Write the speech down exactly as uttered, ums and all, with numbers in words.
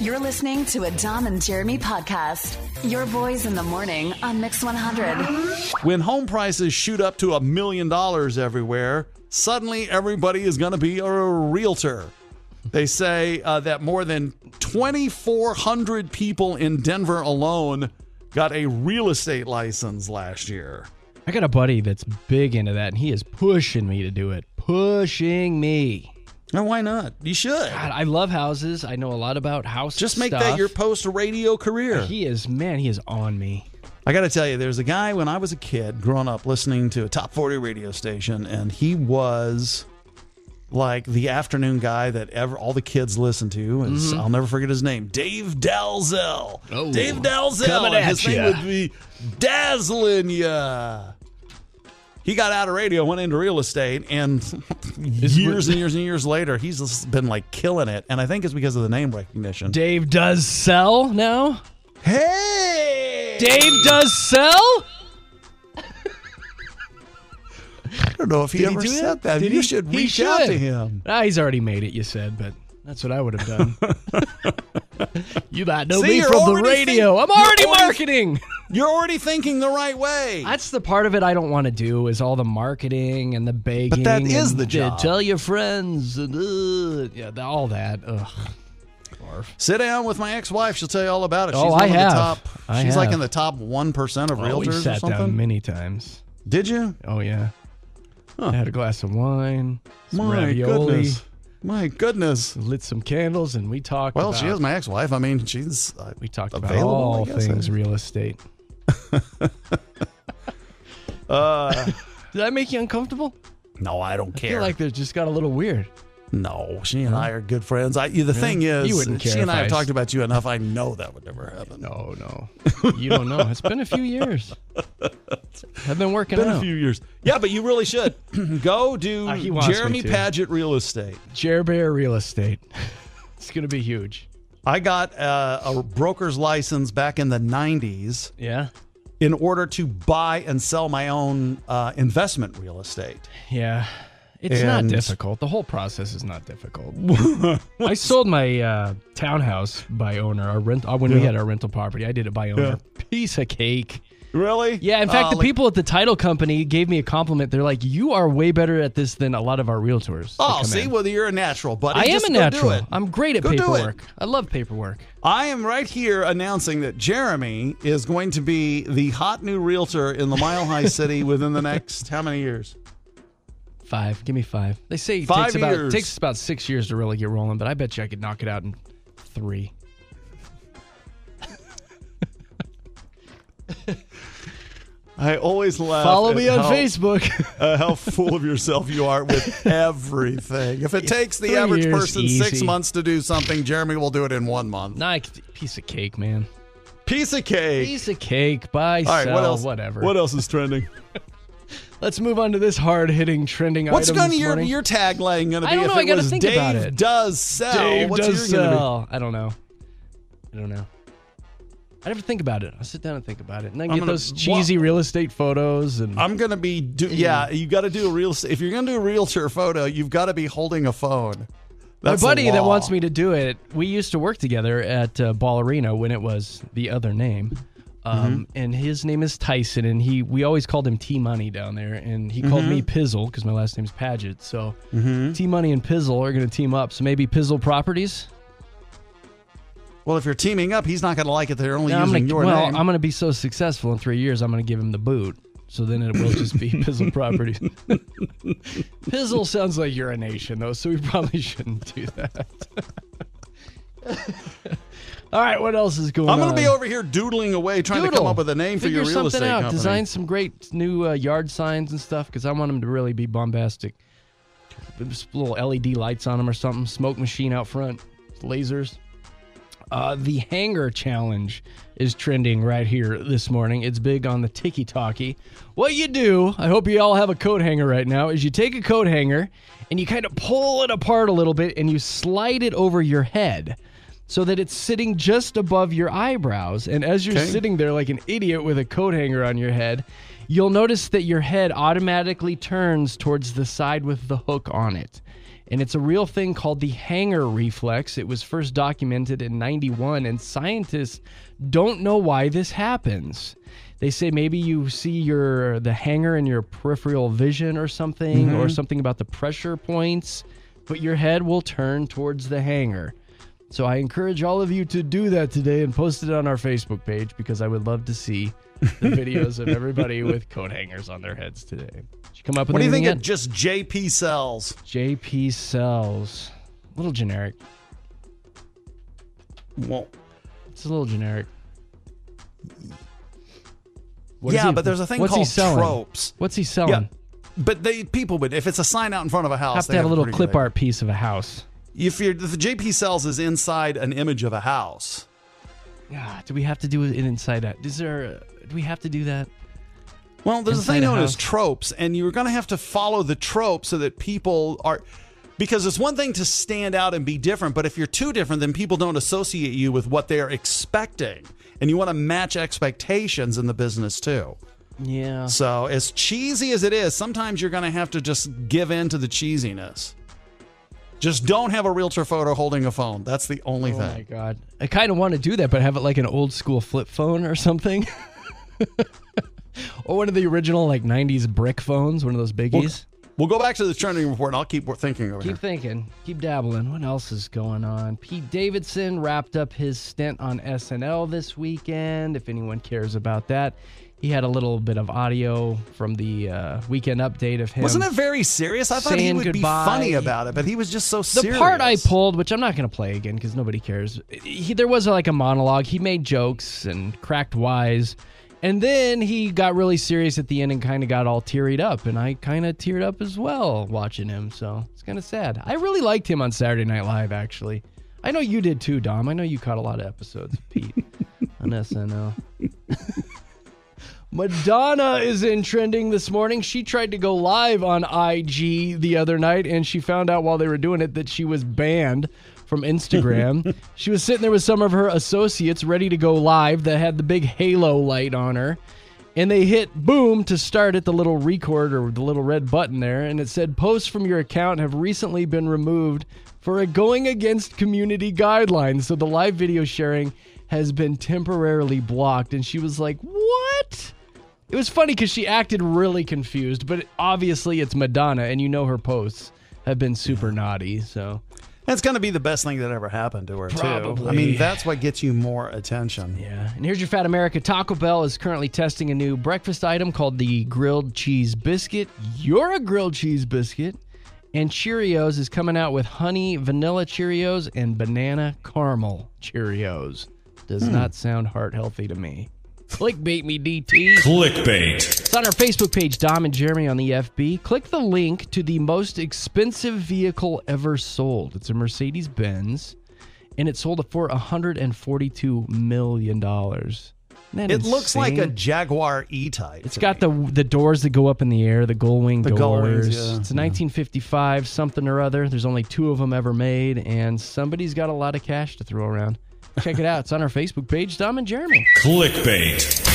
You're listening to a Dom and Jeremy podcast. Your boys in the morning on Mix one hundred. When home prices shoot up to a million dollars everywhere, suddenly everybody is going to be a realtor. They say uh, that more than twenty-four hundred people in Denver alone got a real estate license last year. I got a buddy that's big into that, and he is pushing me to do it. Pushing me. And why not? You should. God, I love houses. I know a lot about house Just make stuff. that your post-radio career. He is, man, he is on me. I got to tell you, there's a guy when I was a kid growing up listening to a top forty radio station, and he was like the afternoon guy that ever all the kids listen to. Is, mm-hmm. I'll never forget his name, Dave Dalzell. Oh, Dave Dalzell. Coming at his ya. name would be Dazzling Ya. He got out of radio, went into real estate, and years and years and years later, he's just been like killing it. And I think it's because of the name recognition. Dave does sell now? Hey! Dave does sell? I don't know if he Did ever he do said that? that. Did you he? should He reach should. out to him. Ah, he's already made it, you said, but that's what I would have done. You might know See, me you're from the already radio. think- I'm already you're already- marketing. You're already thinking the right way. That's the part of it I don't want to do is all the marketing and the begging. But that is and the job. Tell your friends and uh, yeah, the- all that. Ugh. Barf. Sit down with my ex-wife. She'll tell you all about it. She's Oh, one I of have. the top. I she's like have. in the top one percent of Oh, realtors we or sat something. down many times. Did you? Oh yeah. Huh. I had a glass of wine, some My ravioli, goodness. My goodness. lit some candles, and we talked. Well, about, she is my ex-wife. I mean, she's uh, We talked about available, all I guess. things real estate. Uh, Did I make you uncomfortable? no, I don't I care. feel like they just got a little weird. No, she and I are good friends. I, the thing is, You wouldn't care she and if I have I talked s- about you enough. I know that would never happen. No, no. You don't know. It's been a few years. I've been working Been out. a few years. Yeah, but you really should go do Uh, he wants me Jeremy to. Padgett Real Estate. Jer Bear Real Estate. It's going to be huge. I got uh, a broker's license back in the nineties Yeah? in order to buy and sell my own uh, investment real estate. Yeah. It's And- not difficult. The whole process is not difficult. I sold my uh, townhouse by owner. Our rent uh, when we Yeah. had our rental property. I did it by owner. Piece of cake. Really? Yeah, in fact, Uh, the like- people at the title company gave me a compliment. They're like, "You are way better at this than a lot of our realtors." that Oh, come see, in." well, you're a natural, buddy. I am Just a go natural. Do it. I'm great at Go do it. paperwork. I love paperwork. I am right here announcing that Jeremy is going to be the hot new realtor in the Mile High City within the next how many years? Five. Give me five. They say it Five takes about years. takes about six years to really get rolling, but I bet you I could knock it out in three. I always laugh. Follow at me on how, Facebook. uh, how full of yourself you are with everything. If it takes the Three average years, person six easy. months to do something, Jeremy will do it in one month. Nah, piece of cake, man. Piece of cake. Piece of cake. Buy, All right, sell, what else? whatever. What else is trending? Let's move on to this hard-hitting, trending What's item going this your morning. your tagline going to be? I don't if know, I it gotta was think Dave about it. does sell. Dave What's does yours gonna sell. I don't know. I don't know. I never think about it. I sit down and think about it, and then I'm get gonna- those cheesy real estate photos. And I'm going to be, do, yeah, you got to do a real, if you're going to do a realtor photo, you've got to be holding a phone. That's my buddy the that law. wants me to do it, we used to work together at uh, Ball Arena when it was the other name. Um, Mm-hmm. And his name is Tyson, and he we always called him T Money down there, and he called Mm-hmm. me Pizzle because my last name's Padgett. So T Money and Pizzle are going to team up. So maybe Pizzle Properties. Well, if you're teaming up, he's not going to like it. They're only No, I'm using gonna, your well, name. I'm going to be so successful in three years. I'm going to give him the boot. So then it will just be Pizzle Properties. Pizzle sounds like urination, though, so we probably shouldn't do that. All right, what else is going I'm on? going to be over here doodling away, trying to come Doodle. up with a name for Figure your real something estate out. company. Design some great new uh, yard signs and stuff because I want them to really be bombastic. Just little L E D lights on them or something. Smoke machine out front. Lasers. Uh, the hanger challenge is trending right here this morning. It's big on the tiki-talkie. What you do, I hope you all have a coat hanger right now, is you take a coat hanger and you kind of pull it apart a little bit and you slide it over your head so that it's sitting just above your eyebrows. And as you're Okay. sitting there like an idiot with a coat hanger on your head, you'll notice that your head automatically turns towards the side with the hook on it. And it's a real thing called the hanger reflex. It was first documented in ninety-one, and scientists don't know why this happens. They say maybe you see your the hanger in your peripheral vision or something, mm-hmm. or something about the pressure points, but your head will turn towards the hanger. So I encourage all of you to do that today and post it on our Facebook page, because I would love to see the videos of everybody with coat hangers on their heads today. Did you come up with What do you think yet? of just J P cells? J P cells. A little generic. Well, it's a little generic. What yeah, he, but there's a thing what's called he selling? tropes. What's he selling? Yeah, but they people would if it's a sign out in front of a house, have to they have a little pretty clip good art piece of a house. If, you're, if the J P cells is inside an image of a house. Yeah, do we have to do it inside that? Is there? Do we have to do that? Well, there's Inside a thing a known house? as tropes, and you're going to have to follow the trope so that people are. Because it's one thing to stand out and be different, but if you're too different, then people don't associate you with what they're expecting. And you want to match expectations in the business, too. Yeah. So, as cheesy as it is, sometimes you're going to have to just give in to the cheesiness. Just don't have a realtor photo holding a phone. That's the only oh thing. my God. I kind of want to do that, but have it like an old school flip phone or something. Or one of the original like nineties brick phones, one of those biggies. We'll, we'll go back to the trending report, and I'll keep thinking over Keep here. thinking. Keep dabbling. What else is going on? Pete Davidson wrapped up his stint on S N L this weekend, if anyone cares about that. He had a little bit of audio from the uh, weekend update of him. Wasn't it very serious? I thought he saying would goodbye. be funny about it, but he was just so The serious. part I pulled, which I'm not going to play again because nobody cares, he, there was like a monologue. He made jokes and cracked wise. And then he got really serious at the end and kind of got all tearied up. And I kind of teared up as well watching him. So it's kind of sad. I really liked him on Saturday Night Live, actually. I know you did too, Dom. I know you caught a lot of episodes, Pete, on S N L. Madonna is in trending this morning. She tried to go live on I G the other night, and she found out while they were doing it that she was banned from Instagram. She was sitting there with some of her associates ready to go live that had the big halo light on her, and they hit boom to start it, the little record or the little red button there, and it said posts from your account have recently been removed for a going against community guidelines. So the live video sharing has been temporarily blocked, and she was like, what? It was funny because she acted really confused, but obviously it's Madonna, and you know her posts have been super naughty, so... That's going to be the best thing that ever happened to her, Probably. too. I mean, that's what gets you more attention. Yeah. And here's your Fat America. Taco Bell is currently testing a new breakfast item called the Grilled Cheese Biscuit. You're a grilled cheese biscuit. And Cheerios is coming out with honey vanilla Cheerios and banana caramel Cheerios. Does hmm. not sound heart healthy to me. Clickbait me, D T. Clickbait. It's on our Facebook page, Dom and Jeremy on the F B. Click the link to the most expensive vehicle ever sold. It's a Mercedes-Benz, and it sold for one hundred forty-two million dollars. Isn't that It looks like a insane? Jaguar E-Type. It's got the the doors that go up in the air, the gull wing The doors. gull wings, yeah. It's a nineteen fifty-five something or other. There's only two of them ever made, and somebody's got a lot of cash to throw around. Check it out. It's on our Facebook page, Dom and Jeremy. Clickbait.